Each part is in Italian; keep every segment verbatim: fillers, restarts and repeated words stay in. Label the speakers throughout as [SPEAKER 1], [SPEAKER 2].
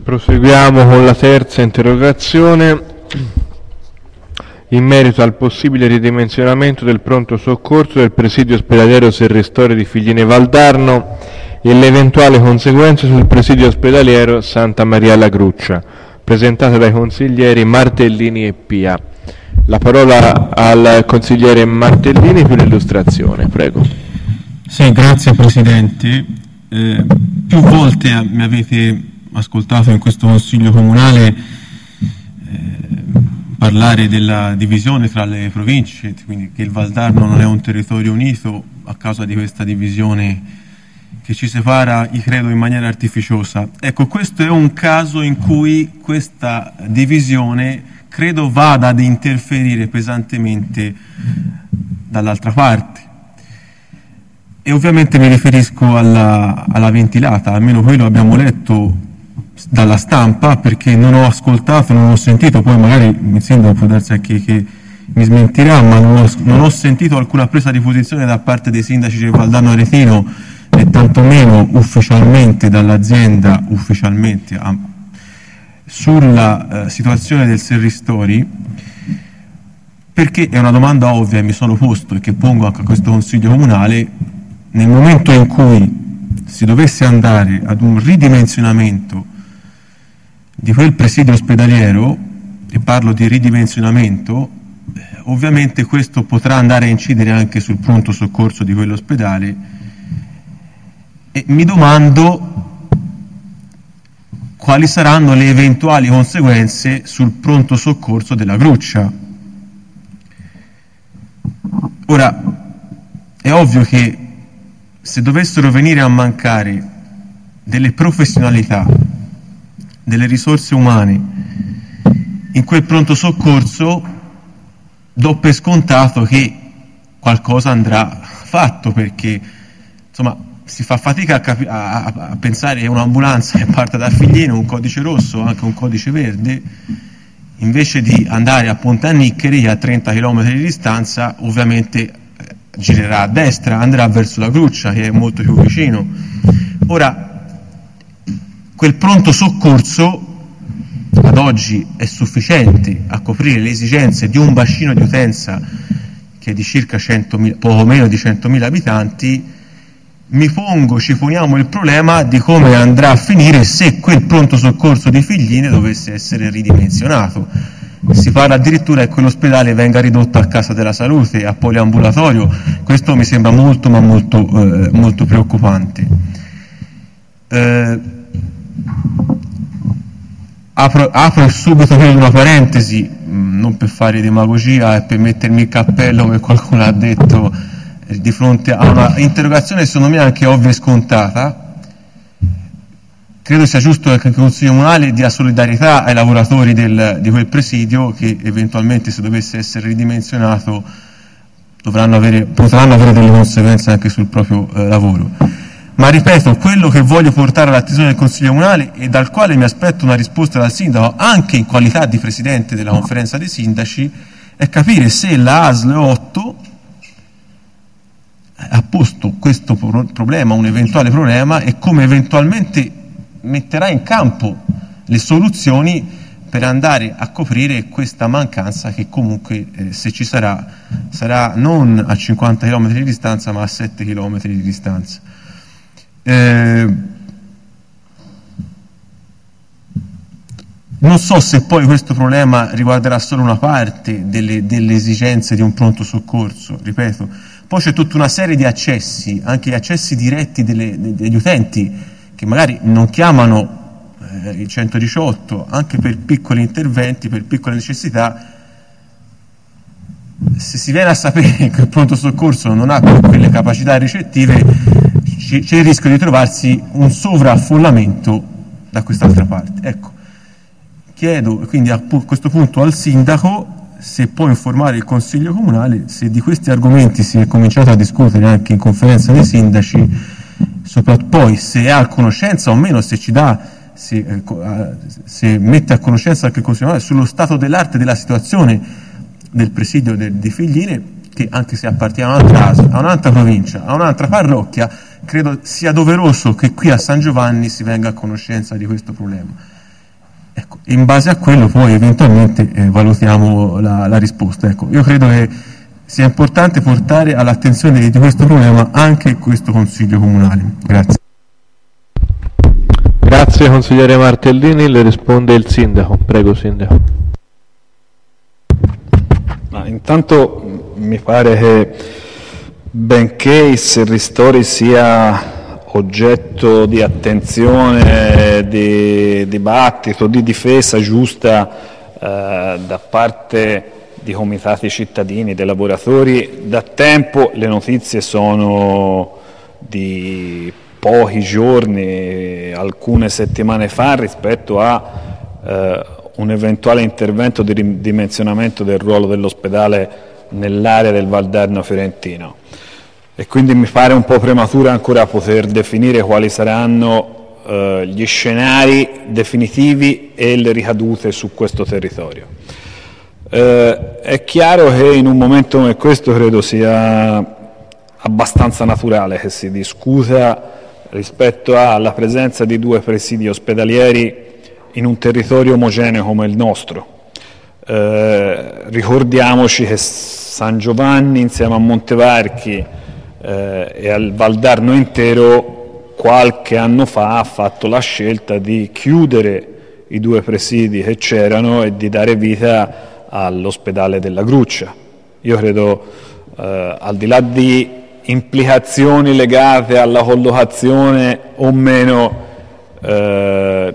[SPEAKER 1] Proseguiamo con la terza interrogazione in merito al possibile ridimensionamento del pronto soccorso del presidio ospedaliero Serristori di Figline Valdarno e le eventuali conseguenze sul presidio ospedaliero Santa Maria alla Gruccia, presentata dai consiglieri Martellini e Pia. La parola al consigliere Martellini per l'illustrazione, prego.
[SPEAKER 2] Sì, grazie Presidente. Eh, più volte mi avete ascoltato in questo Consiglio Comunale eh, parlare della divisione tra le province, quindi che il Valdarno non è un territorio unito a causa di questa divisione che ci separa, io credo, in maniera artificiosa. Ecco, questo è un caso in cui questa divisione credo vada ad interferire pesantemente dall'altra parte. E ovviamente mi riferisco alla, alla ventilata, almeno quello abbiamo letto dalla stampa, perché non ho ascoltato, non ho sentito, poi magari il sindaco può darsi anche che mi smentirà, ma non ho, non ho sentito alcuna presa di posizione da parte dei sindaci del Valdarno Aretino e tantomeno ufficialmente dall'azienda, ufficialmente, a, sulla eh, situazione del Serristori, perché è una domanda ovvia e mi sono posto e che pongo anche a questo Consiglio Comunale. Nel momento in cui si dovesse andare ad un ridimensionamento di quel presidio ospedaliero, e parlo di ridimensionamento, eh, ovviamente questo potrà andare a incidere anche sul pronto soccorso di quell'ospedale, e mi domando quali saranno le eventuali conseguenze sul pronto soccorso della Gruccia. Ora, è ovvio che se dovessero venire a mancare delle professionalità, delle risorse umane in quel pronto soccorso, do per scontato che qualcosa andrà fatto, perché insomma si fa fatica a, capi- a, a pensare a un'ambulanza che parte da Figlino, un codice rosso, anche un codice verde, invece di andare a Pontannicheri a trenta chilometri di distanza, ovviamente girerà a destra, andrà verso la Gruccia, che è molto più vicino. Ora, quel pronto soccorso ad oggi è sufficiente a coprire le esigenze di un bacino di utenza che è di circa centomila, poco meno di centomila abitanti. Mi pongo, ci poniamo il problema di come andrà a finire se quel pronto soccorso di Figline dovesse essere ridimensionato. Si parla addirittura che quell'ospedale venga ridotto a casa della salute, a poliambulatorio. Questo mi sembra molto ma molto, eh, molto preoccupante. Eh, apro, apro subito per una parentesi, mh, non per fare demagogia e per mettermi il cappello come qualcuno ha detto eh, di fronte a una interrogazione secondo me anche ovvia e scontata. Credo sia giusto che il Consiglio Comunale dia solidarietà ai lavoratori del, di quel presidio che eventualmente, se dovesse essere ridimensionato, dovranno avere, potranno avere delle conseguenze anche sul proprio eh, lavoro. Ma ripeto, quello che voglio portare all'attenzione del Consiglio Comunale e dal quale mi aspetto una risposta dal Sindaco, anche in qualità di Presidente della Conferenza dei Sindaci, è capire se la A S L otto ha posto questo problema, un eventuale problema, e come eventualmente metterà in campo le soluzioni per andare a coprire questa mancanza che comunque eh, se ci sarà sarà non a cinquanta chilometri di distanza ma a sette chilometri di distanza. Eh, non so se poi questo problema riguarderà solo una parte delle, delle esigenze di un pronto soccorso, ripeto. Poi c'è tutta una serie di accessi, anche gli accessi diretti delle, degli utenti che magari non chiamano eh, il centodiciotto, anche per piccoli interventi, per piccole necessità. Se si viene a sapere che il pronto soccorso non ha quelle capacità ricettive, c- c'è il rischio di trovarsi un sovraffollamento da quest'altra parte. Ecco, chiedo quindi a questo punto al Sindaco se può informare il Consiglio Comunale se di questi argomenti si è cominciato a discutere anche in conferenza dei sindaci, soprattutto poi se è a conoscenza o meno, se ci dà, se, eh, se mette a conoscenza anche il Consiglio Comunale sullo stato dell'arte della situazione del presidio de, di Figline, che anche se appartiene a un'altra A S L, a un'altra provincia, a un'altra parrocchia, credo sia doveroso che qui a San Giovanni si venga a conoscenza di questo problema. Ecco, in base a quello poi eventualmente eh, valutiamo la, la risposta. Ecco, io credo che sia importante portare all'attenzione di questo problema anche questo Consiglio Comunale. Grazie.
[SPEAKER 1] Grazie consigliere Martellini, le risponde il Sindaco. Prego Sindaco.
[SPEAKER 3] Ma intanto mi pare che benché il Serristori sia oggetto di attenzione, di dibattito, di difesa giusta eh, da parte di comitati cittadini, dei lavoratori, da tempo le notizie sono di pochi giorni, alcune settimane fa, rispetto a eh, un eventuale intervento di ridimensionamento del ruolo dell'ospedale nell'area del Valdarno fiorentino. E quindi mi pare un po' prematuro ancora poter definire quali saranno eh, gli scenari definitivi e le ricadute su questo territorio. Eh, è chiaro che in un momento come questo credo sia abbastanza naturale che si discuta rispetto alla presenza di due presidi ospedalieri in un territorio omogeneo come il nostro. Eh, ricordiamoci che San Giovanni insieme a Montevarchi eh, e al Valdarno intero qualche anno fa ha fatto la scelta di chiudere i due presidi che c'erano e di dare vita all'ospedale della Gruccia. Io credo, eh, al di là di implicazioni legate alla collocazione o meno, eh,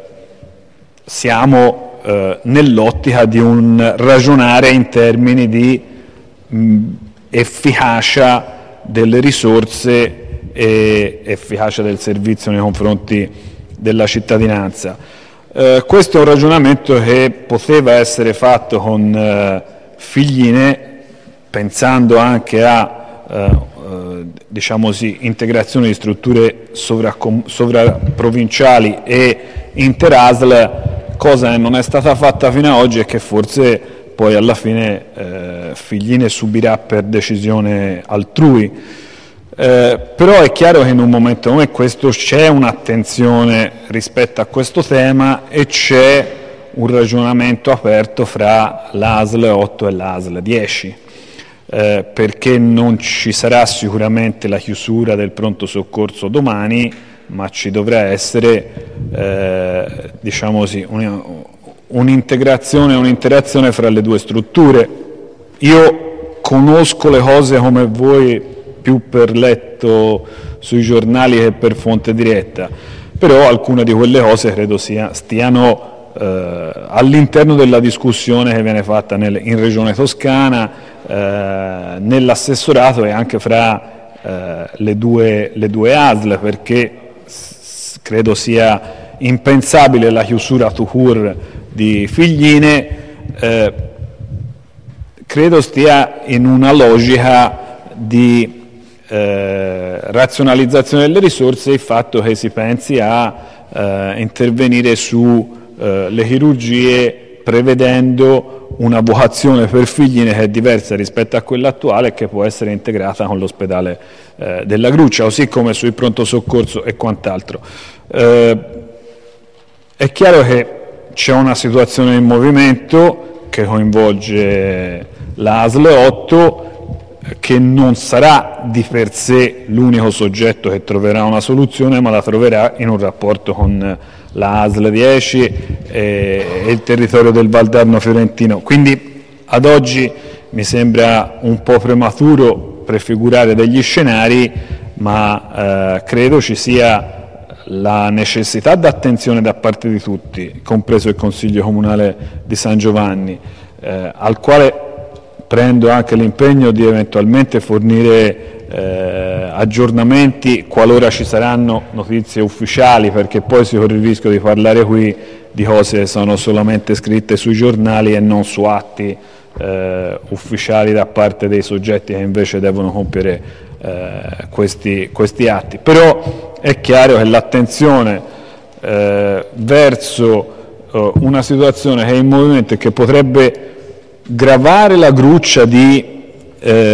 [SPEAKER 3] siamo eh, nell'ottica di un ragionare in termini di mh, efficacia delle risorse e efficacia del servizio nei confronti della cittadinanza. Eh, questo è un ragionamento che poteva essere fatto con eh, Figline, pensando anche a eh, eh, diciamo così, integrazione di strutture sovraprovinciali e interasl, cosa che non è stata fatta fino ad oggi e che forse poi alla fine eh, Figline subirà per decisione altrui. Eh, però è chiaro che in un momento come questo c'è un'attenzione rispetto a questo tema e c'è un ragionamento aperto fra l'A S L otto e l'A S L dieci, eh, perché non ci sarà sicuramente la chiusura del pronto soccorso domani, ma ci dovrà essere eh, diciamo così, un'integrazione, un'interazione fra le due strutture. Io conosco le cose come voi più per letto sui giornali che per fonte diretta, però alcune di quelle cose credo sia, stiano eh, all'interno della discussione che viene fatta nel, in Regione Toscana, eh, nell'assessorato e anche fra eh, le, due, le due A S L, perché s- credo sia impensabile la chiusura tout court di Figline, eh, credo stia in una logica di Eh, razionalizzazione delle risorse il fatto che si pensi a eh, intervenire sulle eh, chirurgie prevedendo una vocazione per Figline che è diversa rispetto a quella attuale e che può essere integrata con l'ospedale eh, della Gruccia, così come sul pronto soccorso e quant'altro. Eh, è chiaro che c'è una situazione in movimento che coinvolge l'A S L otto, che non sarà di per sé l'unico soggetto che troverà una soluzione, ma la troverà in un rapporto con la A S L dieci e, e il territorio del Valdarno fiorentino. Quindi ad oggi mi sembra un po' prematuro prefigurare degli scenari, ma eh, credo ci sia la necessità d'attenzione da parte di tutti, compreso il Consiglio Comunale di San Giovanni, eh, al quale prendo anche l'impegno di eventualmente fornire eh, aggiornamenti qualora ci saranno notizie ufficiali, perché poi si corre il rischio di parlare qui di cose che sono solamente scritte sui giornali e non su atti eh, ufficiali da parte dei soggetti che invece devono compiere eh, questi, questi atti. Però è chiaro che l'attenzione eh, verso eh, una situazione che è in movimento e che potrebbe gravare la gruccia di eh,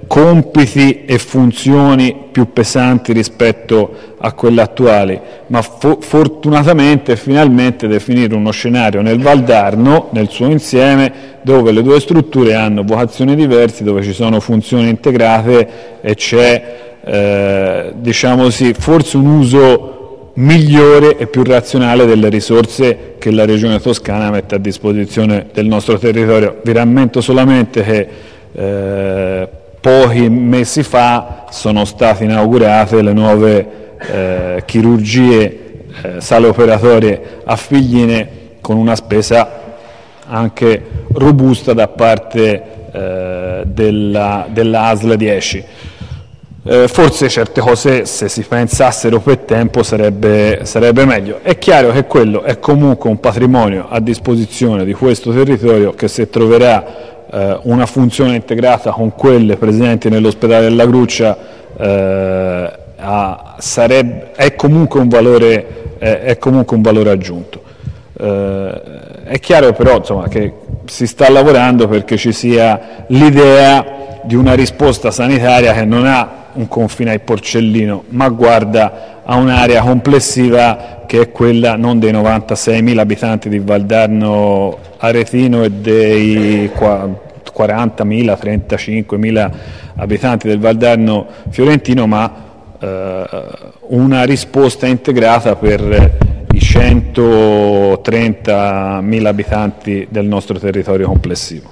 [SPEAKER 3] compiti e funzioni più pesanti rispetto a quelle attuali, ma fo- fortunatamente e finalmente definire uno scenario nel Valdarno, nel suo insieme, dove le due strutture hanno vocazioni diverse, dove ci sono funzioni integrate e c'è, eh, diciamo così, forse un uso migliore e più razionale delle risorse che la Regione Toscana mette a disposizione del nostro territorio. Vi rammento solamente che eh, pochi mesi fa sono state inaugurate le nuove eh, chirurgie, eh, sale operatorie a Figline, con una spesa anche robusta da parte eh, della, della A S L dieci. Eh, forse certe cose, se si pensassero per tempo, sarebbe, sarebbe meglio. È chiaro che quello è comunque un patrimonio a disposizione di questo territorio che, se troverà una funzione integrata con quelle presenti nell'ospedale della Gruccia, eh, a, sarebbe, è, comunque un valore, è, è comunque un valore aggiunto. Eh, è chiaro però, insomma, che si sta lavorando perché ci sia l'idea di una risposta sanitaria che non ha un confine ai Porcellino, ma guarda a un'area complessiva che è quella non dei novantaseimila abitanti di Valdarno Aretino e dei quarantamila, trentacinquemila abitanti del Valdarno Fiorentino, ma eh, una risposta integrata per i centotrentamila abitanti del nostro territorio complessivo.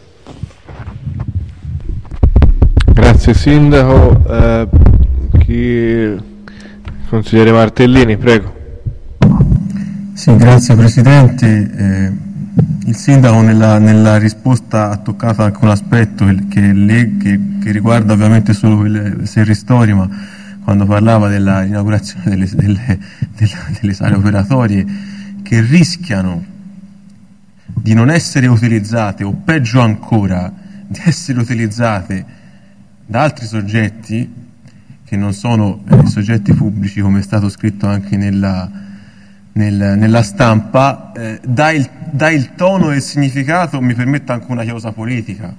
[SPEAKER 1] Grazie Sindaco. Eh, chi... Consigliere Martellini, prego.
[SPEAKER 2] Sì, grazie Presidente. Eh, il Sindaco nella, nella risposta ha toccato anche un aspetto che, le, che, che riguarda ovviamente solo le Serristori, ma quando parlava dell'inaugurazione delle, delle, delle, delle sale operatorie che rischiano di non essere utilizzate, o peggio ancora di essere utilizzate da altri soggetti che non sono eh, soggetti pubblici, come è stato scritto anche nella, nel, nella stampa, eh, dà, il, dà il tono e il significato, mi permetta anche una chiosa politica,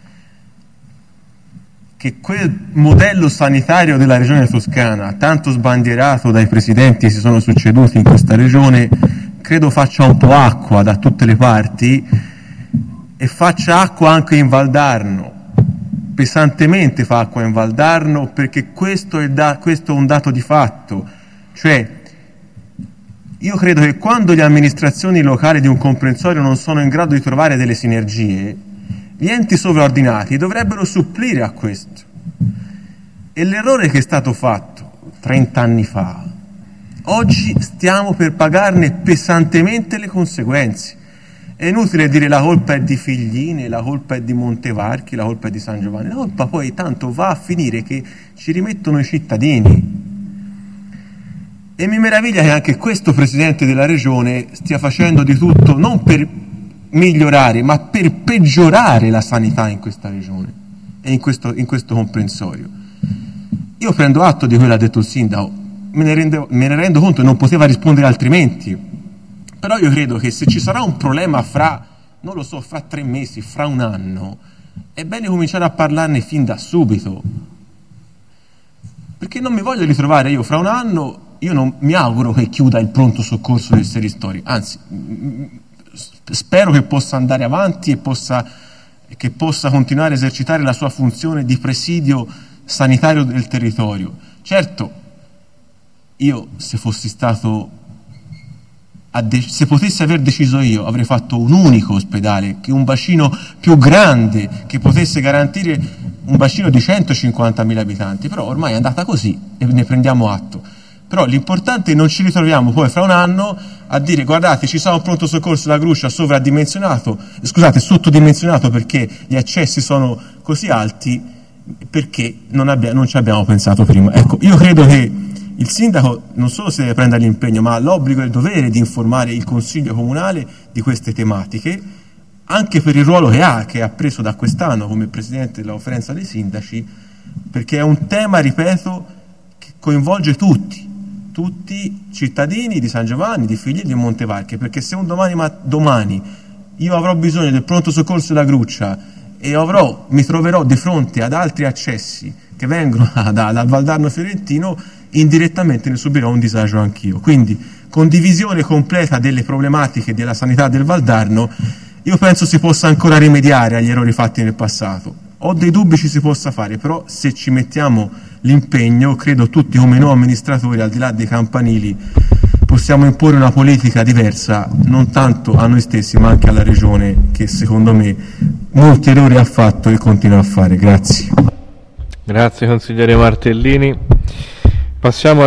[SPEAKER 2] che quel modello sanitario della regione Toscana, tanto sbandierato dai presidenti che si sono succeduti in questa regione, credo faccia un po' acqua da tutte le parti e faccia acqua anche in Valdarno. Pesantemente fa acqua in Valdarno, perché questo è, da, questo è un dato di fatto. Cioè, io credo che quando le amministrazioni locali di un comprensorio non sono in grado di trovare delle sinergie, gli enti sovraordinati dovrebbero supplire a questo. E l'errore che è stato fatto trent'anni fa, oggi stiamo per pagarne pesantemente le conseguenze. È inutile dire la colpa è di Figline, la colpa è di Montevarchi, la colpa è di San Giovanni. La colpa poi tanto va a finire che ci rimettono i cittadini. E mi meraviglia che anche questo Presidente della Regione stia facendo di tutto non per migliorare, ma per peggiorare la sanità in questa regione e in questo, in questo comprensorio. Io prendo atto di quello che ha detto il Sindaco, me ne, rende, me ne rendo conto, non poteva rispondere altrimenti. Però io credo che se ci sarà un problema fra, non lo so, fra tre mesi, fra un anno, è bene cominciare a parlarne fin da subito. Perché non mi voglio ritrovare io fra un anno, io non mi auguro che chiuda il pronto soccorso del Serristori, anzi, spero che possa andare avanti e possa, che possa continuare a esercitare la sua funzione di presidio sanitario del territorio. Certo, io se fossi stato... se potessi aver deciso io, avrei fatto un unico ospedale, che un bacino più grande, che potesse garantire un bacino di centocinquantamila abitanti, però ormai è andata così e ne prendiamo atto. Però l'importante è non ci ritroviamo poi fra un anno a dire guardate ci sarà un pronto soccorso della Gruccia sovradimensionato, scusate, sottodimensionato perché gli accessi sono così alti, perché non, abbia, non ci abbiamo pensato prima. Ecco, io credo che il Sindaco non solo si deve prendere l'impegno, ma ha l'obbligo e il dovere di informare il Consiglio Comunale di queste tematiche, anche per il ruolo che ha, che ha preso da quest'anno come Presidente della Conferenza dei Sindaci, perché è un tema, ripeto, che coinvolge tutti, tutti cittadini di San Giovanni, di Figli e di Montevarchi, perché se un domani, ma domani io avrò bisogno del pronto soccorso della Gruccia e avrò, mi troverò di fronte ad altri accessi che vengono da, da, dal Valdarno fiorentino, indirettamente ne subirò un disagio anch'io. Quindi condivisione completa delle problematiche della sanità del Valdarno. Io penso si possa ancora rimediare agli errori fatti nel passato. Ho dei dubbi ci si possa fare, però se ci mettiamo l'impegno, credo tutti come noi amministratori, al di là dei campanili, possiamo imporre una politica diversa, non tanto a noi stessi ma anche alla Regione, che secondo me molti errori ha fatto e continua a fare. Grazie.
[SPEAKER 1] Grazie consigliere Martellini. Passiamo